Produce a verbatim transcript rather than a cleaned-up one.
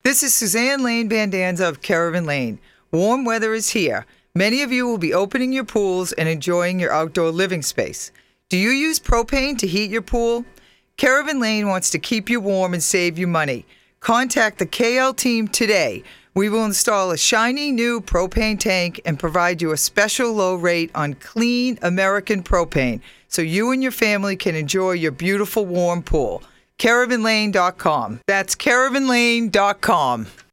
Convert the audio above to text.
This is Suzanne Lane Bandanza of Caravan Lane. Warm weather is here. Many of you will be opening your pools and enjoying your outdoor living space. Do you use propane to heat your pool? Caravan Lane wants to keep you warm and save you money. Contact the K L team today. We will install a shiny new propane tank and provide you a special low rate on clean American propane so you and your family can enjoy your beautiful warm pool. caravan lane dot com. That's caravan lane dot com.